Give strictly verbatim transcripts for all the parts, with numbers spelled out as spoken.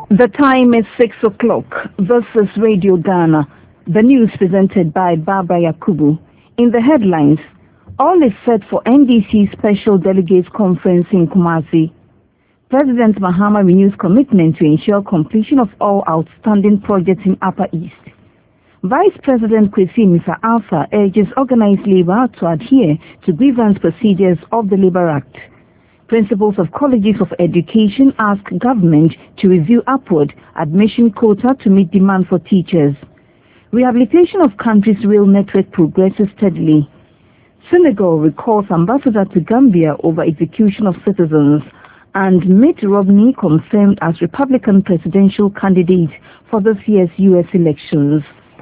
The time is six o'clock. This is Radio Ghana. The news presented by Barbara Yakubu. In the headlines, all is set for N D C Special Delegates Conference in Kumasi. President Mahama renews commitment to ensure completion of all outstanding projects in Upper East. Vice President Kwesi Misa Alpha urges organized labor to adhere to grievance procedures of the Labour Act. Principals of colleges of education ask government to review upward admission quota to meet demand for teachers. Rehabilitation of country's rail network progresses steadily. Senegal recalls ambassador to Gambia over execution of citizens, and Mitt Romney confirmed as Republican presidential candidate for this year's U S elections.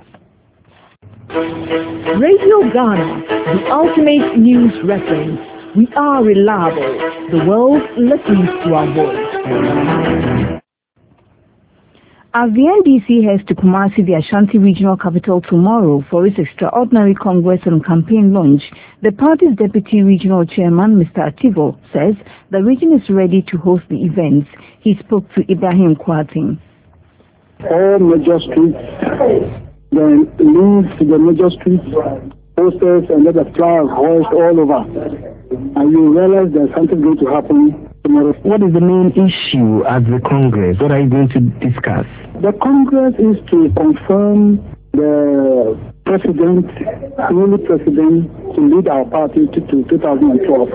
Radio Ghana, the ultimate news reference. We are reliable. The world listens to our voice. As the N D C heads to Kumasi, the Ashanti Regional Capital, tomorrow for its extraordinary Congress and campaign launch, the party's Deputy Regional Chairman, Mister Ativo, says the region is ready to host the events. He spoke to Ibrahim Kwarting. All major streets, the leads to the major streets, posters and other flyers hoisted all over. And you realize there's something going to happen tomorrow. What is the main issue at the Congress? What are you going to discuss? The Congress is to confirm the president, newly president, to lead our party to, to two thousand twelve.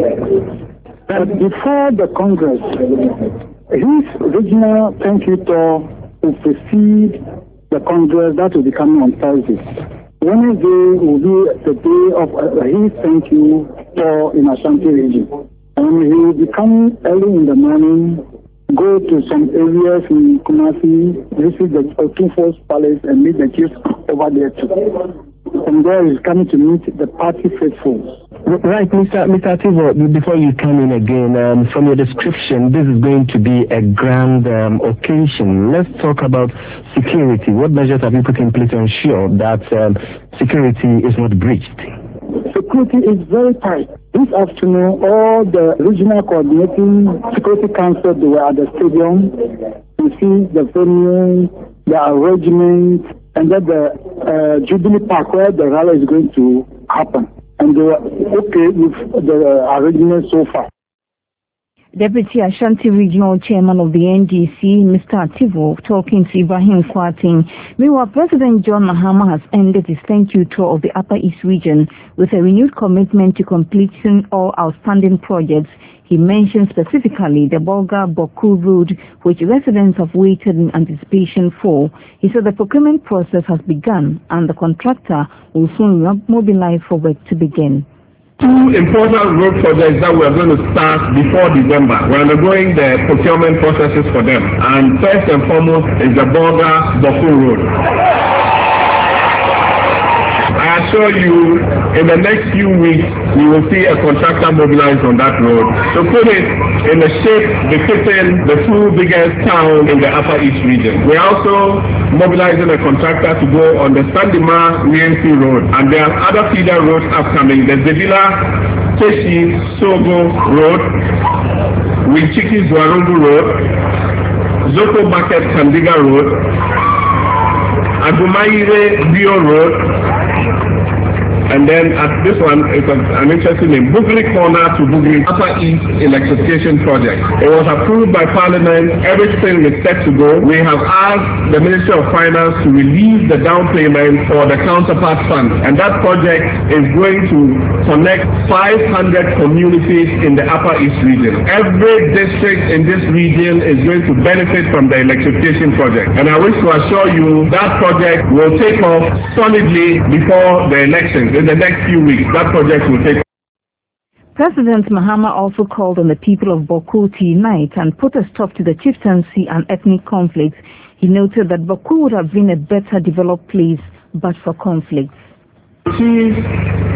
But before the Congress, his regional thank you tour will precede the Congress that will be coming on Thursday. Wednesday will be the day of uh, his thank you tour in Ashanti region. And he will be coming early in the morning, go to some areas in Kumasi, visit the Otunfo's Palace and meet the chiefs over there too. From there he's coming to meet the party faithful. Right, Mister Mister Ativo, before you come in again, um, from your description, this is going to be a grand um, occasion. Let's talk about security. What measures have you put in place to ensure that um, security is not breached? Security is very tight. This afternoon, all the regional coordinating security council, they were at the stadium. You see the venue, the arrangement, and then the uh, Jubilee Park where the rally is going to happen. And they were okay with the arrangement so far. Deputy Ashanti Regional Chairman of the N D C, Mister Ativo, talking to Ibrahim Kwarting. Meanwhile, President John Mahama has ended his thank you tour of the Upper East region with a renewed commitment to completing all outstanding projects. He mentioned specifically the Bolga-Boku Road, which residents have waited in anticipation for. He said the procurement process has begun and the contractor will soon mobilize for work to begin. Two important road projects that we are going to start before December. We are undergoing the procurement processes for them. And first and foremost is the Bolga-Boku Road. I assure you, in the next few weeks, we will see a contractor mobilized on that road to put it in the shape befitting the two biggest towns in the Upper East region. We are also mobilizing a contractor to go on the Sandima Riensi Road, and there are other feeder roads upcoming. The Zebila Teshi Sogo Road, Winchiki Zwarungu Road, Zoko Market Kandiga Road, Agumaire Bio Road, and then at this one, it's an interesting name, Bugli Corner to Bugli Upper East Electrification Project. It was approved by Parliament. Everything is set to go. We have asked the Ministry of Finance to release the down payment for the counterpart funds. And that project is going to connect five hundred communities in the Upper East region. Every district in this region is going to benefit from the electrification project. And I wish to assure you that project will take off solidly before the elections. In the next few weeks, that project will take. President Mahama also called on the people of Boku to unite and put a stop to the chieftaincy and ethnic conflicts. He noted that Boku would have been a better developed place but for conflicts. Chief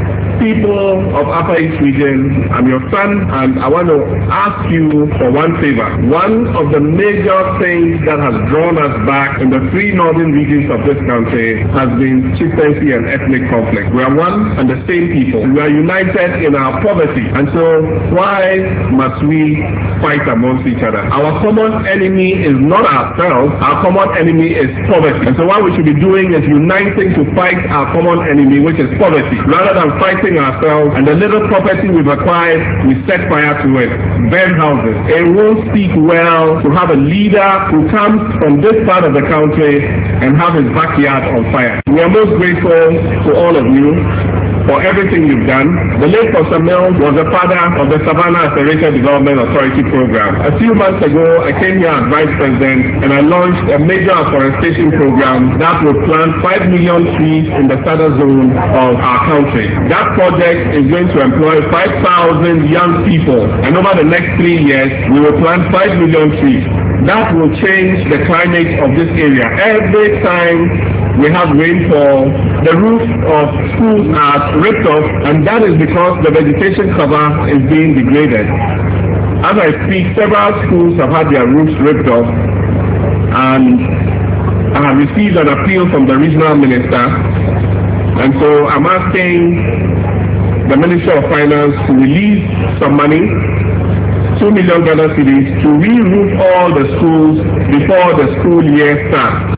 people of Upper East Region, I'm your son, and I want to ask you for one favor. One of the major things that has drawn us back in the three northern regions of this country has been chieftaincy and ethnic conflict. We are one and the same people. We are united in our poverty, and so why must we fight amongst each other? Our common enemy is not ourselves. Our common enemy is poverty, and so what we should be doing is uniting to fight our common enemy, which is poverty, rather than fighting ourselves. And the little property we've acquired, we set fire to it, burn houses. It won't speak well to have a leader who comes from this part of the country and have his backyard on fire. We are most grateful to all of you for everything you've done. The late Professor Mills was the father of the Savannah Accelerated Development Authority program. A few months ago, I came here as Vice President and I launched a major afforestation program that will plant five million trees in the southern zone of our country. That project is going to employ five thousand young people, and over the next three years, we will plant five million trees. That will change the climate of this area. Every time we have rainfall, the roofs of schools are ripped off, and that is because the vegetation cover is being degraded. As I speak, several schools have had their roofs ripped off, and I have received an appeal from the regional minister, and so I'm asking the Minister of Finance to release some money, two million Ghana cedis, to re-roof all the schools before the school year starts.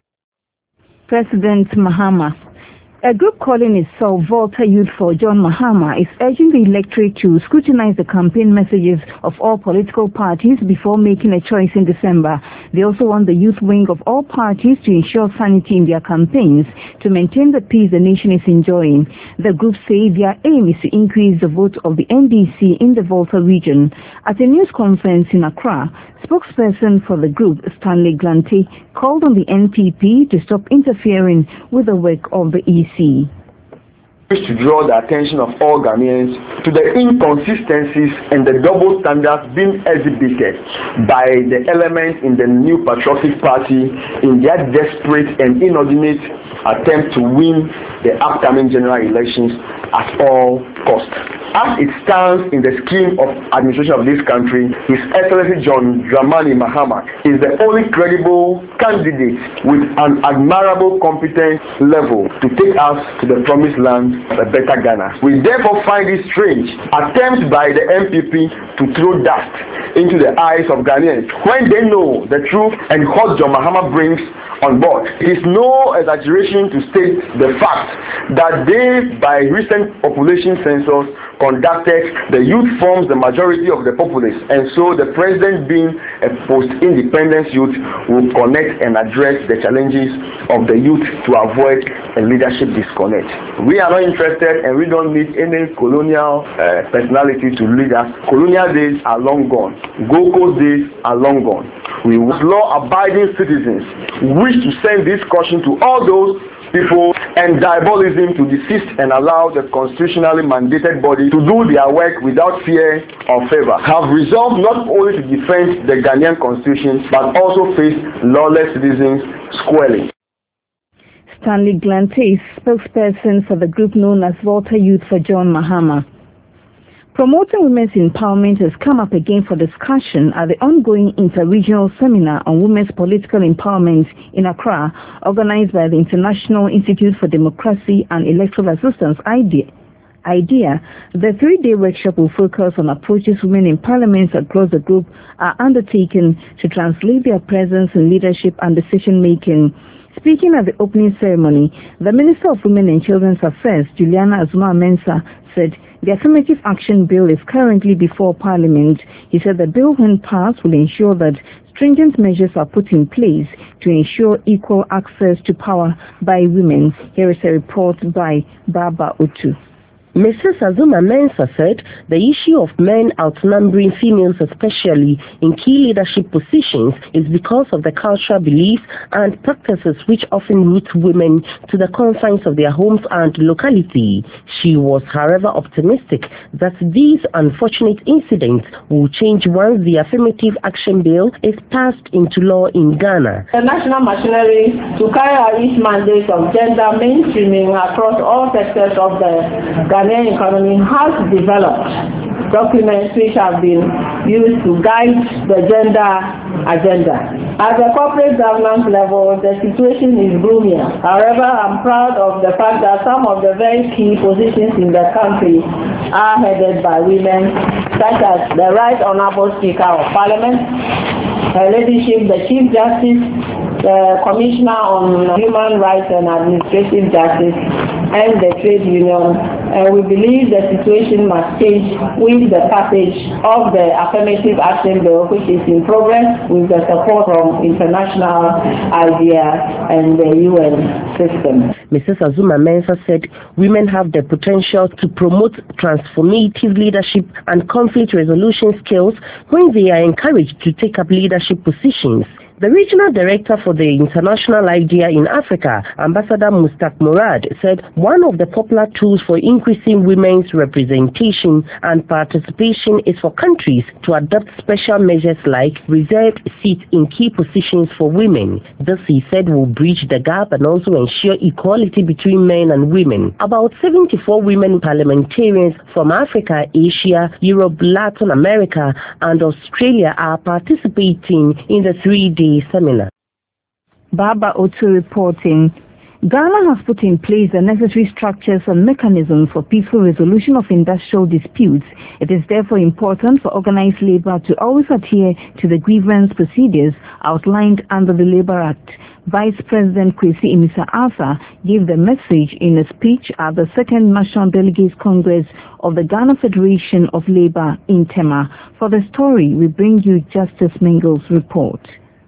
President Mahama. A group calling itself Volta Youth for John Mahama is urging the electorate to scrutinize the campaign messages of all political parties before making a choice in December. They also want the youth wing of all parties to ensure sanity in their campaigns to maintain the peace the nation is enjoying. The group say their aim is to increase the vote of the N D C in the Volta region. At a news conference in Accra, spokesperson for the group, Stanley Glante, called on the N P P to stop interfering with the work of the E C. wish to draw the attention of all Ghanaians to the inconsistencies and the double standards being exhibited by the elements in the New Patriotic Party in their desperate and inordinate attempt to win the upcoming general elections at all costs. As it stands in the scheme of administration of this country, His Excellency John Dramani Mahama is the only credible candidate with an admirable competence level to take us to the promised land of a better Ghana. We therefore find it strange attempts by the N P P to throw dust into the eyes of Ghanaians when they know the truth and what John Mahama brings on board. It is no exaggeration to state the fact that they, by recent population census, conducted, the youth forms the majority of the populace, and so the president, being a post-independence youth, will connect and address the challenges of the youth to avoid a leadership disconnect. We are not interested, and we don't need any colonial uh, personality to lead us. Colonial days are long gone. Gold Coast days are long gone. We, as law-abiding citizens, wish to send this caution to all those people and diabolism to desist and allow the constitutionally mandated body to do their work without fear or favor. Have resolved not only to defend the Ghanaian constitution but also face lawless citizens squarely. Stanley Glante, spokesperson for the group known as Volta Youth for John Mahama. Promoting women's empowerment has come up again for discussion at the ongoing inter-regional seminar on women's political empowerment in Accra, organized by the International Institute for Democracy and Electoral Assistance, IDEA. IDEA. The three-day workshop will focus on approaches women in parliaments across the group are undertaken to translate their presence in leadership and decision-making. Speaking at the opening ceremony, the Minister of Women and Children's Affairs, Juliana Azumah-Mensah, said the Affirmative Action Bill is currently before Parliament. He said the bill, when passed, will ensure that stringent measures are put in place to ensure equal access to power by women. Here is a report by Baba Otu. Missus Azumah-Mensah said the issue of men outnumbering females, especially in key leadership positions, is because of the cultural beliefs and practices which often root women to the confines of their homes and locality. She was, however, optimistic that these unfortunate incidents will change once the Affirmative Action Bill is passed into law in Ghana. The national machinery to carry out its mandate of gender mainstreaming across all sectors of the Ghana Ghanaian economy has developed documents which have been used to guide the gender agenda. At the corporate governance level, the situation is gloomier. However, I'm proud of the fact that some of the very key positions in the country are headed by women, such as the Right Honorable Speaker of Parliament, her ladyship, the Chief Justice, the Commissioner on Human Rights and Administrative Justice, and the trade union. And we believe the situation must change with the passage of the affirmative action bill, which is in progress with the support from international idea and the U N system. Missus Azumah Mensah said women have the potential to promote transformative leadership and conflict resolution skills when they are encouraged to take up leadership positions. The regional director for the International Idea in Africa, Ambassador Mustaq Murad, said one of the popular tools for increasing women's representation and participation is for countries to adopt special measures like reserved seats in key positions for women. This, he said, will bridge the gap and also ensure equality between men and women. About seventy-four women parliamentarians from Africa, Asia, Europe, Latin America, and Australia are participating in the three-day seminar. Baba Otu reporting. Ghana has put in place the necessary structures and mechanisms for peaceful resolution of industrial disputes. It is therefore important for organized labor to always adhere to the grievance procedures outlined under the Labor Act. Vice President Kwesi Amissah-Arthur gave the message in a speech at the Second National Delegates Congress of the Ghana Federation of Labor in Tema. For the story, we bring you Justice Mingle's report.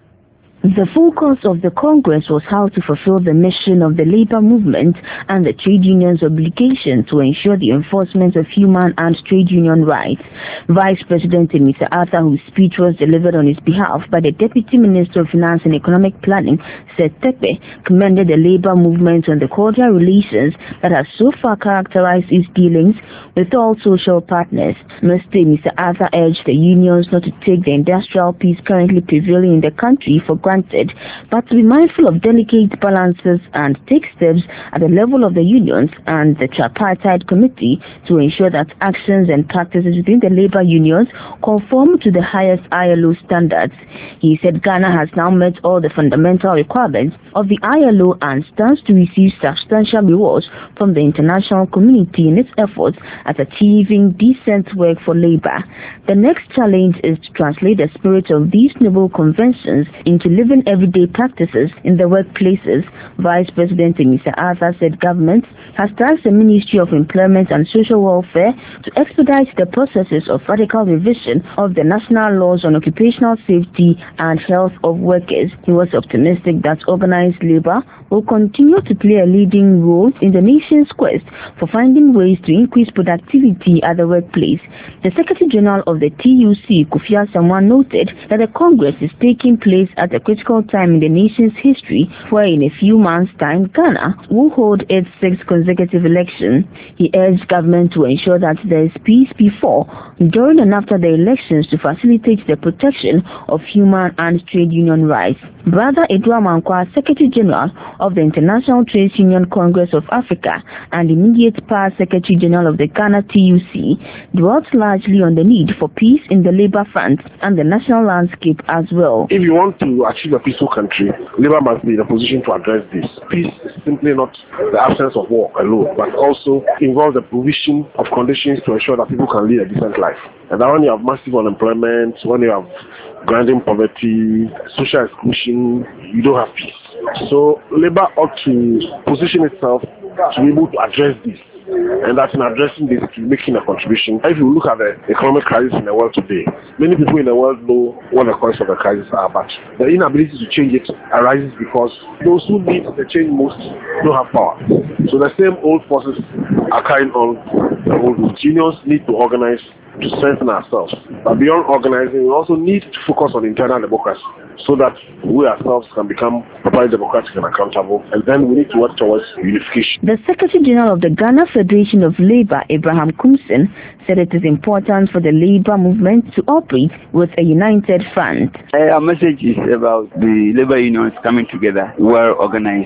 The focus of the Congress was how to fulfill the mission of the labor movement and the trade union's obligation to ensure the enforcement of human and trade union rights. Vice President Amissah-Arthur, whose speech was delivered on his behalf by the Deputy Minister of Finance and Economic Planning, Seth Terkper, commended the labor movement on the cordial relations that has so far characterized its dealings with all social partners. Mister Amissah-Arthur urged the unions not to take the industrial peace currently prevailing in the country for granted, but to be mindful of delicate balances and take steps at the level of the unions and the tripartite committee to ensure that actions and practices within the labor unions conform to the highest I L O standards. He said Ghana has now met all the fundamental requirements of the I L O and stands to receive substantial rewards from the international community in its efforts at achieving decent work for labor. The next challenge is to translate the spirit of these noble conventions into living everyday practices in the workplaces. Vice President Amissah-Arthur said government has tasked the Ministry of Employment and Social Welfare to expedite the processes of radical revision of the national laws on occupational safety and health of workers. He was optimistic that organized labor will continue to play a leading role in the nation's quest for finding ways to increase productivity at the workplace. The Secretary General of the T U C, Kofi Asamoah, noted that the Congress is taking place at a critical time in the nation's history, where in a few months' time, Ghana will hold its sixth consecutive election. He urged government to ensure that there is peace before, during and after the elections to facilitate the protection of human and trade union rights. Brother Edouard Mankwa, Secretary General of the International Trade Union Congress of Africa and immediate past Secretary General of the Ghana T U C, dwelt largely on the need for peace in the labor front and the national landscape as well. If you want to achieve a peaceful country, labor must be in a position to address this. Peace is simply not the absence of war alone, but also involves the provision of conditions to ensure that people can lead a decent life. And that when you have massive unemployment, when you have grinding poverty, social exclusion, you don't have peace. So labor ought to position itself to be able to address this. And that in addressing this, to making a contribution. If you look at the economic crisis in the world today, many people in the world know what the causes of the crisis are, but the inability to change it arises because those who need the change most don't have power. So the same old forces are carrying on the old roots. Unions need to organize to strengthen ourselves. But beyond organizing, we also need to focus on internal democracy so that we ourselves can become properly democratic and accountable. And then we need to work towards unification. The Secretary General of the Ghana Federation of Labor, Abraham Kumsin, said it is important for the labor movement to operate with a united front. Our message is about the labor unions coming together, well organized,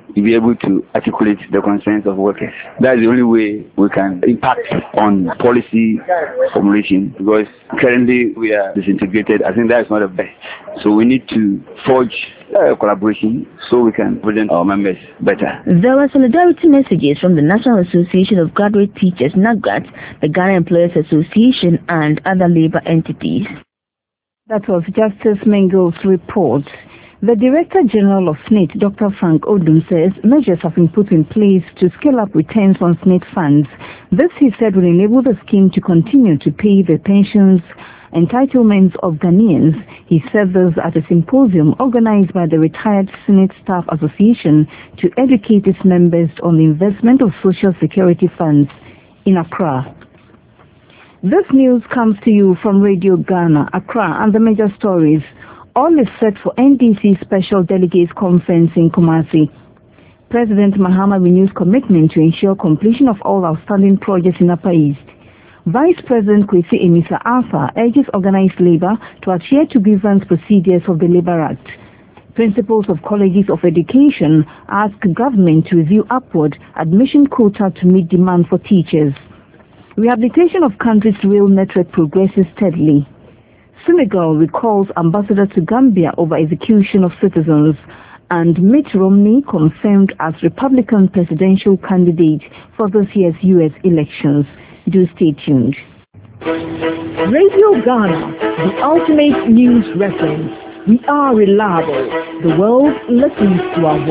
be able to articulate the concerns of workers. That's the only way we can impact on policy formulation, because currently we are disintegrated. I think that's not the best. So we need to forge uh, collaboration so we can represent our members better. There were solidarity messages from the National Association of Graduate Teachers, NAGGAT, the Ghana Employers Association, and other labor entities. That was Justice Mengo's report. The Director General of S N I T, Doctor Frank Odum, says measures have been put in place to scale up returns on S N I T funds. This, he said, will enable the scheme to continue to pay the pensions entitlements of Ghanaians. He said this at a symposium organized by the Retired S N I T Staff Association to educate its members on the investment of social security funds in Accra. This news comes to you from Radio Ghana, Accra, and the major stories. All is set for N D C Special Delegates Conference in Kumasi. President Mahama renews commitment to ensure completion of all outstanding projects in Upper East. Vice President Kwesi Emisa Arthur urges organized labor to adhere to grievance procedures of the Labour Act. Principals of colleges of education ask government to review upward admission quota to meet demand for teachers. Rehabilitation of country's rail network progresses steadily. Senegal recalls ambassador to Gambia over execution of citizens, and Mitt Romney confirmed as Republican presidential candidate for this year's U S elections. Do stay tuned. Radio Ghana, the ultimate news reference. We are reliable. The world listens to our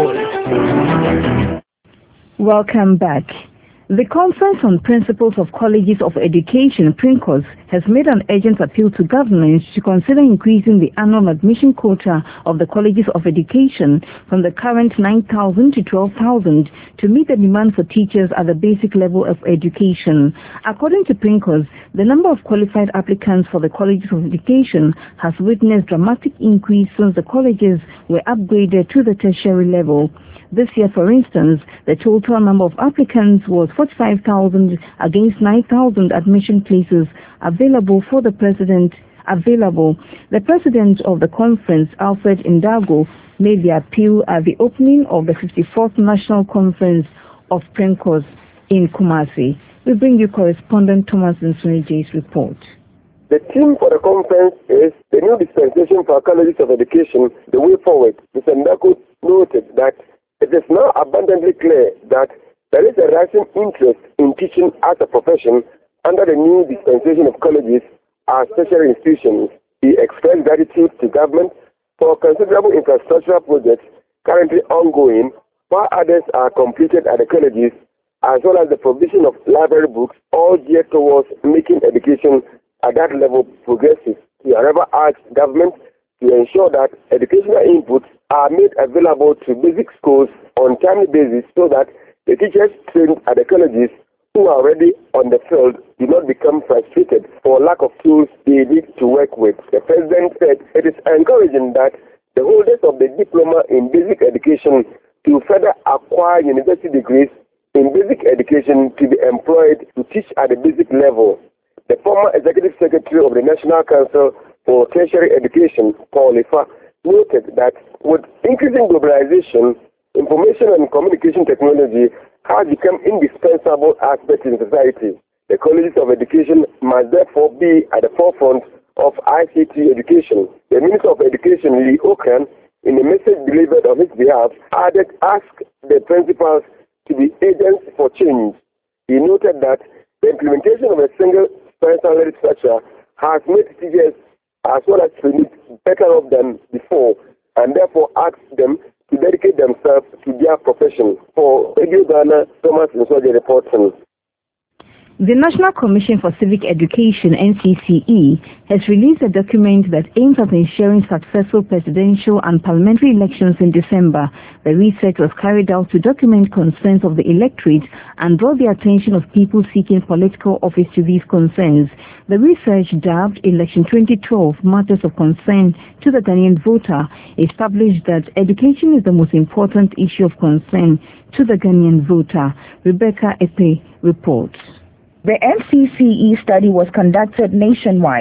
voice. Welcome back. The Conference on Principals of Colleges of Education, PRINCOS, has made an urgent appeal to governments to consider increasing the annual admission quota of the colleges of education from the current nine thousand to twelve thousand to meet the demand for teachers at the basic level of education. According to PRINCOS, the number of qualified applicants for the colleges of education has witnessed dramatic increase since the colleges were upgraded to the tertiary level. This year, for instance, the total number of applicants was forty-five thousand against nine thousand admission places available for the president available. The president of the conference, Alfred Ndago, made the appeal at the opening of the fifty-fourth National Conference of PRINCOS in Kumasi. We bring you correspondent Thomas Nsuniji's report. The theme for the conference is the new dispensation for colleges of education, the way forward. Mister Ndago noted that it is now abundantly clear that there is a rising interest in teaching as a profession under the new dispensation of colleges as tertiary institutions. He expressed gratitude to government for considerable infrastructural projects currently ongoing, while others are completed at the colleges, as well as the provision of library books, all geared towards making education at that level progressive. He however urged government to ensure that educational inputs are made available to basic schools on a timely basis so that the teachers trained at the colleges who are already on the field do not become frustrated for lack of tools they need to work with. The president said it is encouraging that the holders of the diploma in basic education to further acquire university degrees in basic education to be employed to teach at the basic level. The former executive secretary of the National Council for Tertiary Education, Paul Ifa, noted that with increasing globalization, information and communication technology has become indispensable aspects in society. The colleges of education must therefore be at the forefront of I C T education. The Minister of Education, Lee Okan, in a message delivered on his behalf, added, asked the principals to be agents for change. He noted that the implementation of a single standard structure has made teachers as well as trainees better off than before, and therefore asked them to dedicate themselves to their profession. For Radio Ghana, Thomas Nsoje reporting. The National Commission for Civic Education, N C C E, has released a document that aims at ensuring successful presidential and parliamentary elections in December. The research was carried out to document concerns of the electorate and draw the attention of people seeking political office to these concerns. The research, dubbed Election twenty twelve Matters of Concern to the Ghanaian Voter, established that education is the most important issue of concern to the Ghanaian voter. Rebecca Epe reports. The N C C E study was conducted nationwide.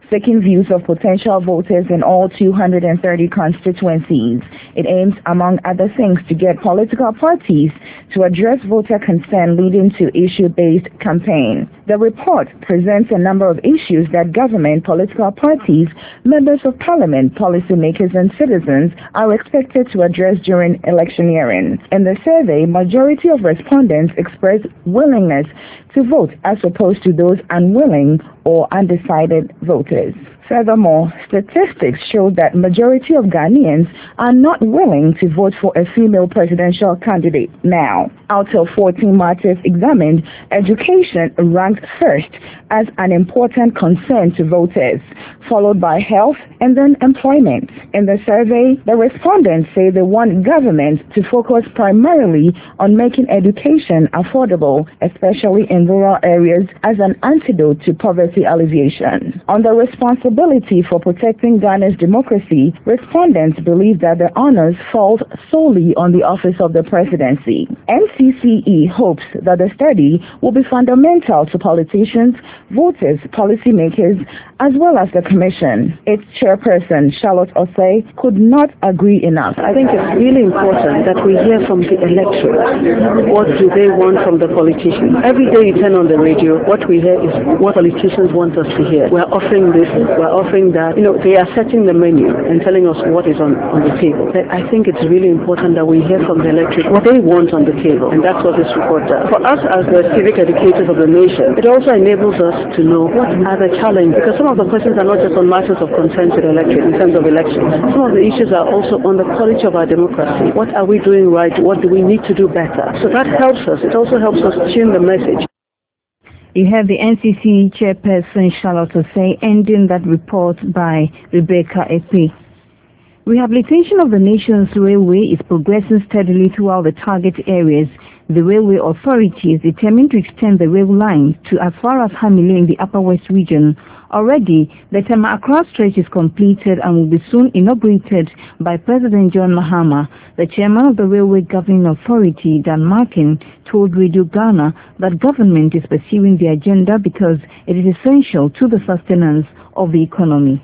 seeking views of potential voters in all two hundred thirty constituencies. It aims, among other things, to get political parties to address voter concern leading to issue-based campaign. The report presents a number of issues that government, political parties, members of parliament, policymakers, and citizens are expected to address during electioneering. In the survey, majority of respondents expressed willingness to vote as opposed to those unwilling or undecided voters. Furthermore, statistics show that majority of Ghanaians are not willing to vote for a female presidential candidate now. Out of fourteen matters examined, education ranked first as an important concern to voters, followed by health and then employment. In the survey, the respondents say they want government to focus primarily on making education affordable, especially in rural areas, as an antidote to poverty alleviation. On the responsibility for protecting Ghana's democracy, respondents believe that the honors falls solely on the office of the presidency. N C C E hopes that the study will be fundamental to politicians, voters, policymakers, as well as the Commission. Its chairperson, Charlotte Osei, could not agree enough. I think it's really important that we hear from the electorate. What do they want from the politicians? Every day you turn on the radio, what we hear is what politicians want us to hear. We're offering this, we're offering that. You know, they are setting the menu and telling us what is on, on the table. I think it's really important that we hear from the electorate what they want on the table, and that's what this report does. For us as the civic educators of the nation, it also enables us to know what are the challenges, because some of the questions are not just on matters of concern to the electorate in terms of elections. Some of the issues are also on the quality of our democracy. What are we doing right? What do we need to do better? So that helps us. It also helps us tune the message. You have the N C C chairperson Charlotte Osei ending that report by Rebecca Epi. Rehabilitation of the nation's railway is progressing steadily throughout the target areas. The Railway Authority is determined to extend the rail line to as far as Hamile in the Upper West region. Already, the Tema Accra stretch is completed and will be soon inaugurated by President John Mahama. The chairman of the Railway Governing Authority, Dan Markin, told Radio Ghana that government is pursuing the agenda because it is essential to the sustenance of the economy.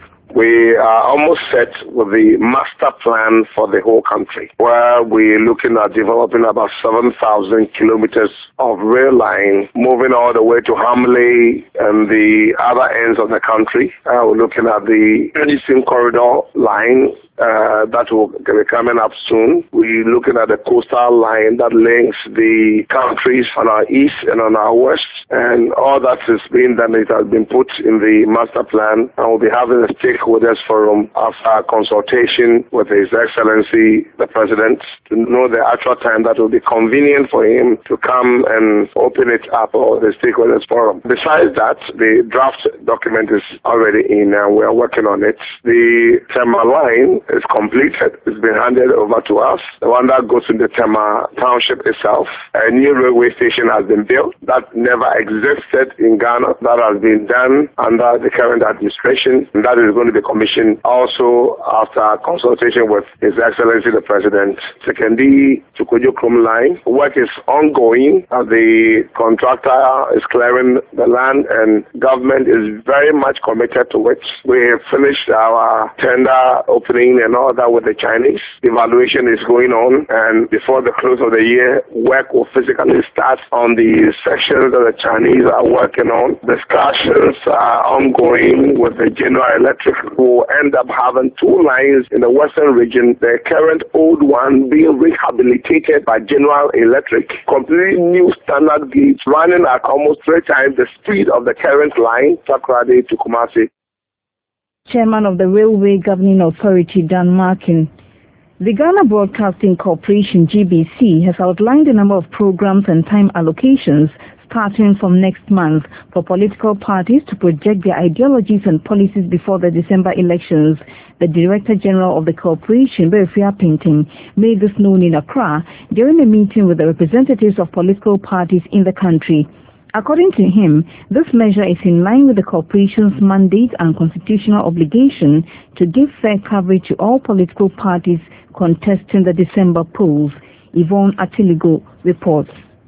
We are almost set with the master plan for the whole country, where we're looking at developing about seven thousand kilometers of rail line, moving all the way to Hamile and the other ends of the country. Uh, we're looking at the Edison Corridor line, Uh, that will be coming up soon. We're looking at the coastal line that links the countries on our east and on our west, and all that is being done. It has been put in the master plan, and we'll be having a stakeholders forum after consultation with His Excellency the President to know the actual time that will be convenient for him to come and open it up, or the stakeholders forum. Besides that, the draft document is already in, and we are working on it. The Tema line is completed. It's been handed over to us. The one that goes to the Tema township itself. A new railway station has been built that never existed in Ghana. That has been done under the current administration, and that is going to be commissioned also after consultation with His Excellency the President. Sekendi to Kojo Krom line. Work is ongoing. Uh, the contractor is clearing the land, and government is very much committed to it. We have finished our tender opening and all that with the Chinese. Evaluation is going on, and before the close of the year, work will physically start on the sections that the Chinese are working on. Discussions are ongoing with the General Electric, who will end up having two lines in the western region, the current old one being rehabilitated by General Electric, completely new standard gauge running at almost three times the speed of the current line, Takoradi to Kumasi. Chairman of the Railway Governing Authority, Dan Markin. The Ghana Broadcasting Corporation, G B C, has outlined a number of programs and time allocations starting from next month for political parties to project their ideologies and policies before the December elections. The Director General of the corporation, Berifia Pinting, made this known in Accra during a meeting with the representatives of political parties in the country. According to him, this measure is in line with the corporation's mandate and constitutional obligation to give fair coverage to all political parties contesting the December polls. Yvonne Atiligo reports.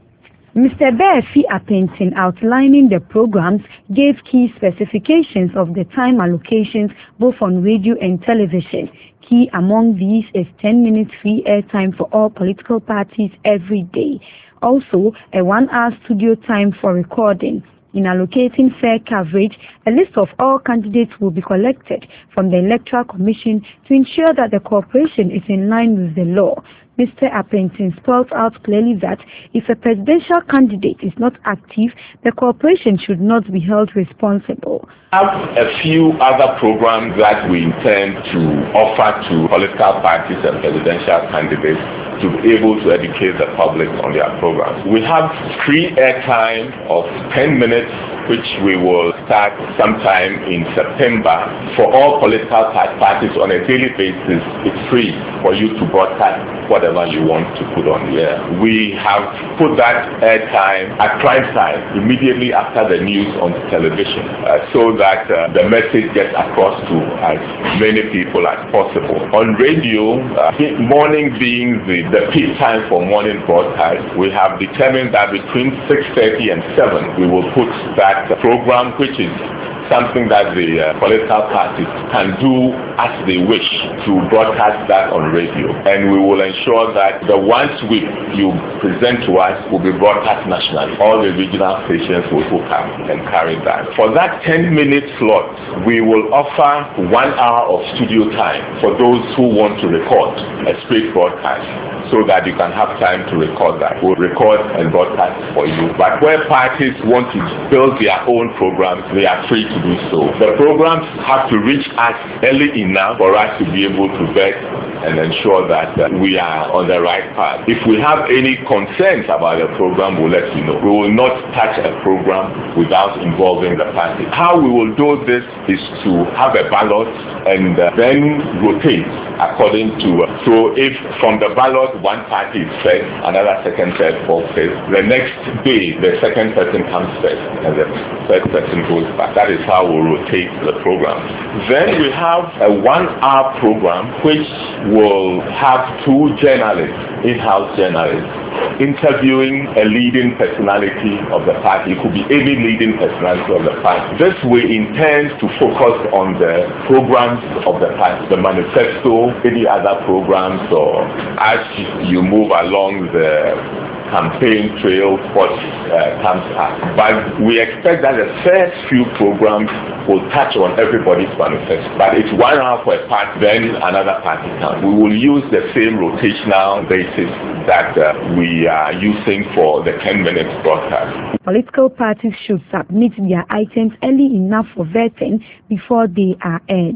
Mister Befi Apentin, outlining the programs, gave key specifications of the time allocations both on radio and television. Key among these is ten minutes free airtime for all political parties every day. Also, a one-hour studio time for recording. In allocating fair coverage, a list of all candidates will be collected from the Electoral Commission to ensure that the corporation is in line with the law. Mister Apentin spells out clearly that if a presidential candidate is not active, the corporation should not be held responsible. We have a few other programs that we intend to offer to political parties and presidential candidates to be able to educate the public on their programs. We have free airtime of ten minutes, which we will start sometime in September. For all political parties on a daily basis, it's free for you to broadcast whatever you want to put on the air. We have put that airtime at prime time, immediately after the news on television, uh, so that uh, the message gets across to as many people as possible. On radio, uh, morning being the, the peak time for morning broadcast, we have determined that between six thirty and seven, we will put that program, which is something that the uh, political parties can do as they wish to broadcast that on radio. And we will ensure that the once week you present to us will be broadcast nationally. All the regional stations will hook up and carry that. For that ten minute slot, we will offer one hour of studio time for those who want to record a straight broadcast, so that you can have time to record that. We'll record and broadcast for you. But where parties want to build their own programs, they are free to do so. The programs have to reach us early enough for us to be able to vet and ensure that uh, we are on the right path. If we have any concerns about the program, we'll let you know. We will not touch a program without involving the party. How we will do this is to have a ballot and uh, then rotate according to, uh, so if from the ballot one party is first, another second, third, fourth, fifth, the next day the second person comes first and the third person goes back. That is how we rotate the program. Then we have a one hour program which will have two journalists, in-house journalists, interviewing a leading personality of the party. It could be any leading personality of the party. This we intend to focus on the programs of the party, the manifesto, any other programs, or as you move along the campaign trail, what uh, comes up. But we expect that the first few programs will touch on everybody's manifesto. But it's one hour for a party, then another party comes. We will use the same rotational basis that uh, we are using for the ten minutes broadcast. Political parties should submit their items early enough for vetting before they are aired.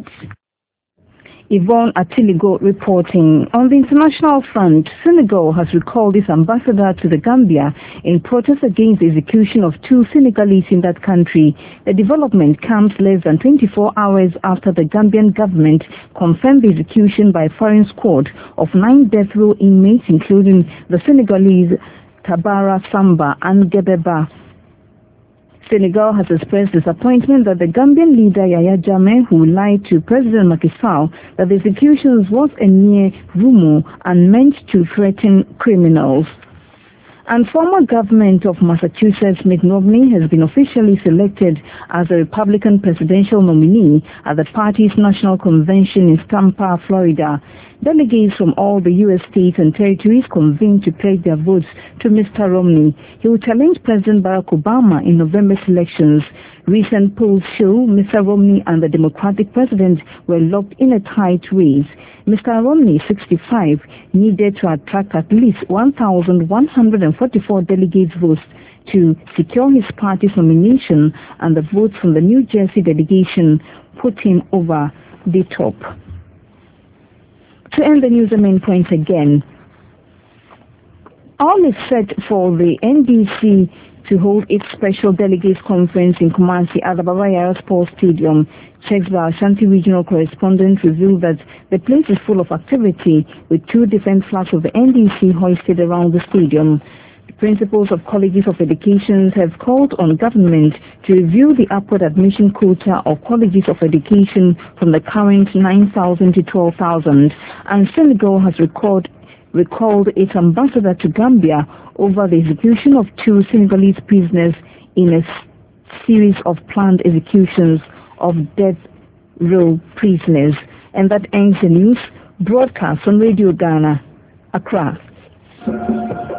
Yvonne Atiligo reporting. On the international front, Senegal has recalled its ambassador to the Gambia in protest against the execution of two Senegalese in that country. The development comes less than twenty-four hours after the Gambian government confirmed the execution by a foreign squad of nine death row inmates, including the Senegalese Tabara Samba and Gebeba. Senegal has expressed disappointment that the Gambian leader Yahya Jammeh, who lied to President Macky Sall that the executions was a mere rumor and meant to threaten criminals. And former government of Massachusetts Mitt Romney has been officially selected as a Republican presidential nominee at the party's national convention in Tampa, Florida. Delegates from all the U S states and territories convened to pledge their votes to Mister Romney. He will challenge President Barack Obama in November's elections. Recent polls show Mister Romney and the Democratic president were locked in a tight race. Mister Romney, sixty-five, needed to attract at least one thousand one hundred forty-four delegates' votes to secure his party's nomination, and the votes from the New Jersey delegation put him over the top. To end the news, the main points again. All is set for the N D C to hold its special delegates conference in Kumasi at the Baba Yara Sports Stadium. Checks by Ashanti regional correspondent revealed that the place is full of activity, with two different flags of the N D C hoisted around the stadium. The principals of colleges of education have called on government to review the upward admission quota of colleges of education from the current nine thousand to twelve thousand. And Senegal has recorded recalled its ambassador to Gambia over the execution of two Senegalese prisoners in a series of planned executions of death row prisoners. And that ends the news broadcast on Radio Ghana, Accra.